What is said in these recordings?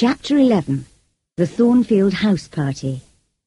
Chapter 11. The Thornfield House Party.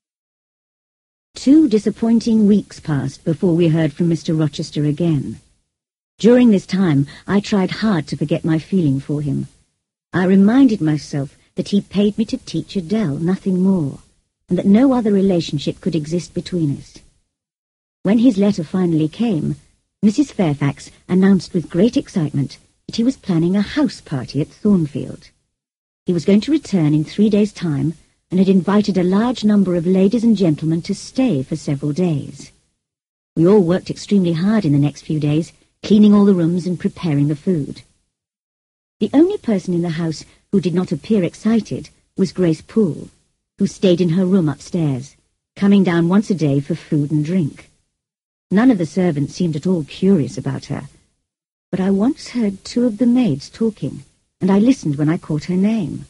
2 disappointing weeks passed before we heard from Mr. Rochester again. During this time, I tried hard to forget my feeling for him. I reminded myself that he paid me to teach Adele, nothing more, and that no other relationship could exist between us. When his letter finally came, Mrs. Fairfax announced with great excitement that he was planning a house party at Thornfield. He was going to return in 3 days' time and had invited a large number of ladies and gentlemen to stay for several days. We all worked extremely hard in the next few days, cleaning all the rooms and preparing the food. The only person in the house who did not appear excited was Grace Poole, who stayed in her room upstairs, coming down once a day for food and drink. None of the servants seemed at all curious about her, but I once heard 2 of the maids talking, and I listened when I caught her name.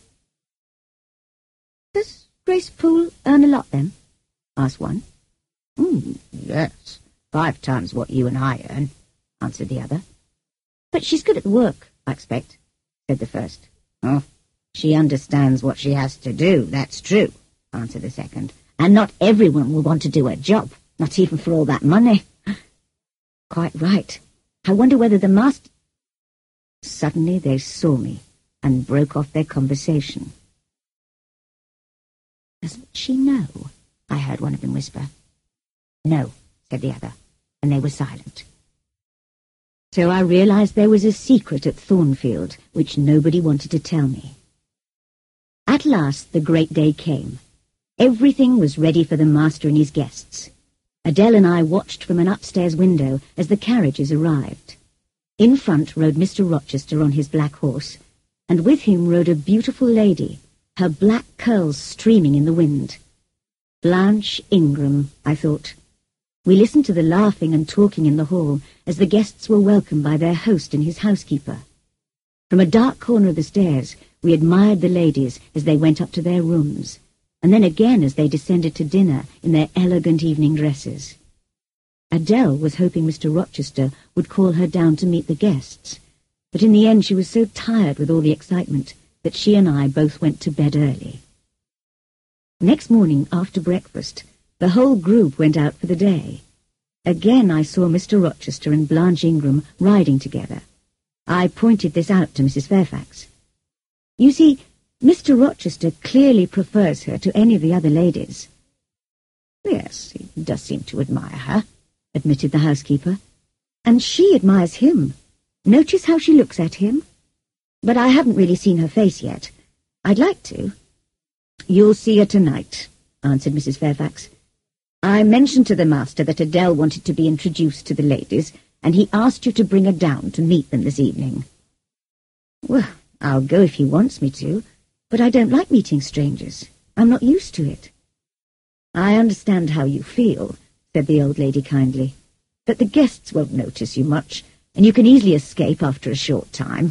"Does Grace Poole earn a lot, then?" asked one. Yes, 5 times what you and I earn," answered the other. "But she's good at the work, I expect," said the first. "Oh, she understands what she has to do, that's true," answered the second. "And not everyone will want to do her job, not even for all that money." "Quite right. I wonder whether the master—" Suddenly they saw me and broke off their conversation. "Doesn't she know?" I heard one of them whisper. "No," said the other, and they were silent. So I realized there was a secret at Thornfield which nobody wanted to tell me. At last the great day came. Everything was ready for the master and his guests. Adele and I watched from an upstairs window as the carriages arrived. In front rode Mr. Rochester on his black horse, and with him rode a beautiful lady, her black curls streaming in the wind. Blanche Ingram, I thought. We listened to the laughing and talking in the hall as the guests were welcomed by their host and his housekeeper. From a dark corner of the stairs, we admired the ladies as they went up to their rooms, and then again as they descended to dinner in their elegant evening dresses. Adele was hoping Mr. Rochester would call her down to meet the guests, but in the end she was so tired with all the excitement that she and I both went to bed early. Next morning, after breakfast, the whole group went out for the day. Again I saw Mr. Rochester and Blanche Ingram riding together. I pointed this out to Mrs. Fairfax. "You see, Mr. Rochester clearly prefers her to any of the other ladies." "Yes, he does seem to admire her," admitted the housekeeper. "And she admires him. Notice how she looks at him? But I haven't really seen her face yet. I'd like to." "You'll see her tonight," answered Mrs. Fairfax. "I mentioned to the master that Adele wanted to be introduced to the ladies, and he asked you to bring her down to meet them this evening." "Well, I'll go if he wants me to, but I don't like meeting strangers. I'm not used to it." "I understand how you feel," said the old lady kindly, "but the guests won't notice you much, and you can easily escape after a short time."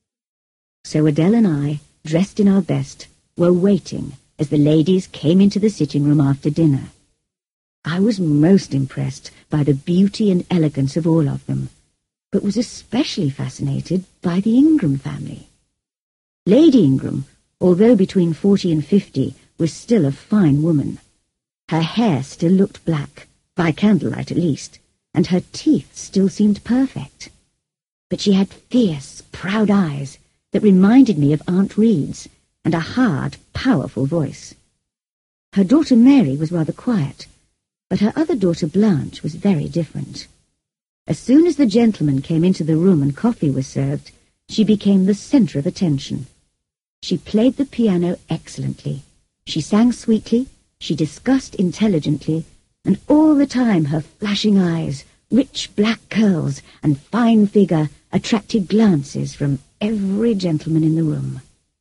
So Adele and I, dressed in our best, were waiting as the ladies came into the sitting-room after dinner. I was most impressed by the beauty and elegance of all of them, but was especially fascinated by the Ingram family. Lady Ingram, although between 40 and 50, was still a fine woman. Her hair still looked black, by candlelight at least, and her teeth still seemed perfect. But she had fierce, proud eyes that reminded me of Aunt Reed's, and a hard, powerful voice. Her daughter Mary was rather quiet, but her other daughter Blanche was very different. As soon as the gentlemen came into the room and coffee was served, she became the center of attention. She played the piano excellently. She sang sweetly, she discussed intelligently, and all the time her flashing eyes, rich black curls, and fine figure attracted glances from every gentleman in the room.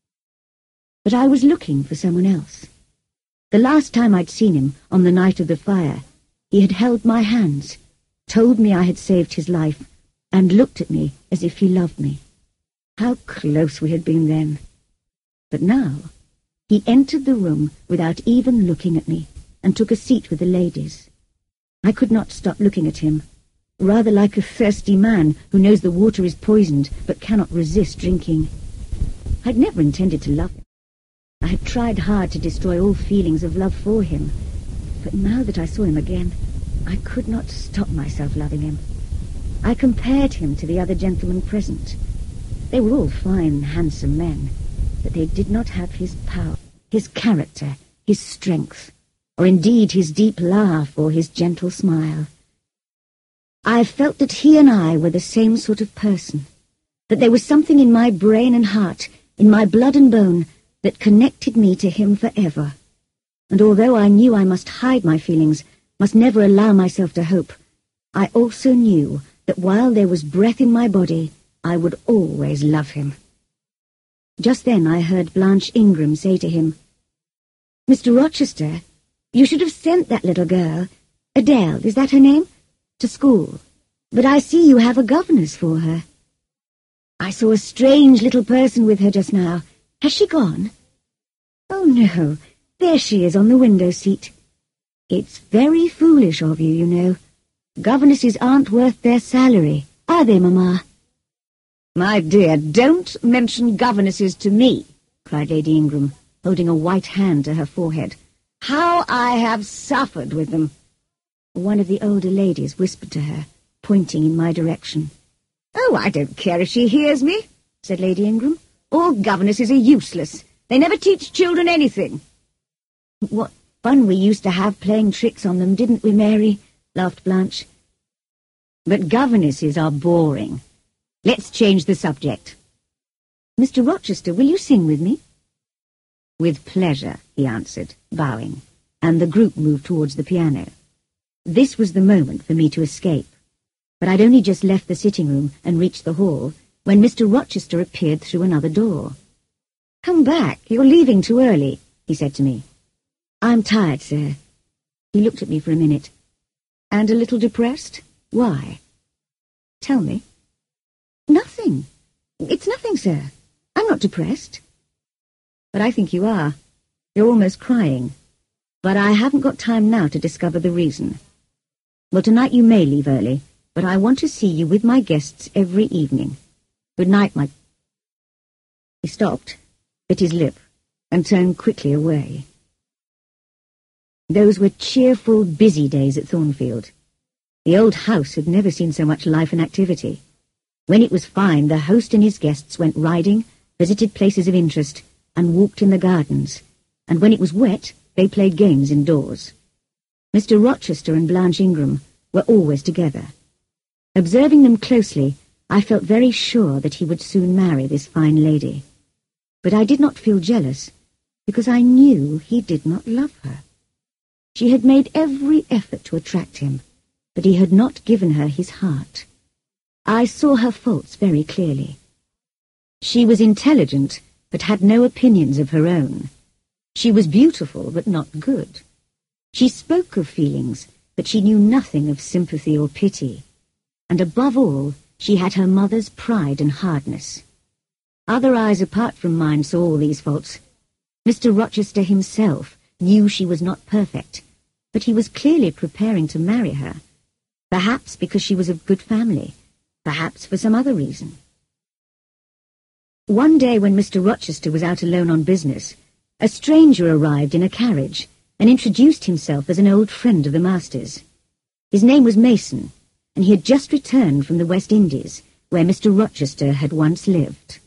But I was looking for someone else. The last time I'd seen him, on the night of the fire, he had held my hands, told me I had saved his life, and looked at me as if he loved me. How close we had been then! But now he entered the room without even looking at me, and took a seat with the ladies. I could not stop looking at him, rather like a thirsty man who knows the water is poisoned but cannot resist drinking. I'd never intended to love him. I had tried hard to destroy all feelings of love for him, but now that I saw him again, I could not stop myself loving him. I compared him to the other gentlemen present. They were all fine, handsome men, but they did not have his power, his character, his strength, or indeed his deep laugh or his gentle smile. I felt that he and I were the same sort of person, that there was something in my brain and heart, in my blood and bone, that connected me to him forever. And although I knew I must hide my feelings, must never allow myself to hope, I also knew that while there was breath in my body, I would always love him. Just then I heard Blanche Ingram say to him, "Mr. Rochester, you should have sent that little girl, Adele, is that her name, to school. But I see you have a governess for her. I saw a strange little person with her just now. Has she gone?" "Oh, no. There she is on the window seat. It's very foolish of you, you know. Governesses aren't worth their salary, are they, Mamma?" "My dear, don't mention governesses to me," cried Lady Ingram, holding a white hand to her forehead. "How I have suffered with them." One of the older ladies whispered to her, pointing in my direction. "Oh, I don't care if she hears me," said Lady Ingram. "All governesses are useless. They never teach children anything." "What fun we used to have playing tricks on them, didn't we, Mary?" laughed Blanche. "But governesses are boring. Let's change the subject." "Mr. Rochester, will you sing with me?" "With pleasure," he answered, bowing, and the group moved towards the piano. This was the moment for me to escape, but I'd only just left the sitting-room and reached the hall when Mr. Rochester appeared through another door. "Come back, you're leaving too early," he said to me. "I'm tired, sir." He looked at me for a minute. "And a little depressed? Why?" "Tell me." "Nothing. It's nothing, sir. I'm not depressed." "But I think you are. You're almost crying. But I haven't got time now to discover the reason. Well, tonight you may leave early, but I want to see you with my guests every evening. Good night, my—" He stopped, bit his lip, and turned quickly away. Those were cheerful, busy days at Thornfield. The old house had never seen so much life and activity. When it was fine, the host and his guests went riding, visited places of interest, and walked in the gardens, and when it was wet, they played games indoors. Mr. Rochester and Blanche Ingram were always together. Observing them closely, I felt very sure that he would soon marry this fine lady. But I did not feel jealous, because I knew he did not love her. She had made every effort to attract him, but he had not given her his heart. I saw her faults very clearly. She was intelligent, but had no opinions of her own. She was beautiful, but not good. She spoke of feelings, but she knew nothing of sympathy or pity. And above all, she had her mother's pride and hardness. Other eyes apart from mine saw all these faults. Mr. Rochester himself knew she was not perfect, but he was clearly preparing to marry her, perhaps because she was of good family, perhaps for some other reason. One day when Mr. Rochester was out alone on business, a stranger arrived in a carriage and introduced himself as an old friend of the master's. His name was Mason, and he had just returned from the West Indies, where Mr. Rochester had once lived.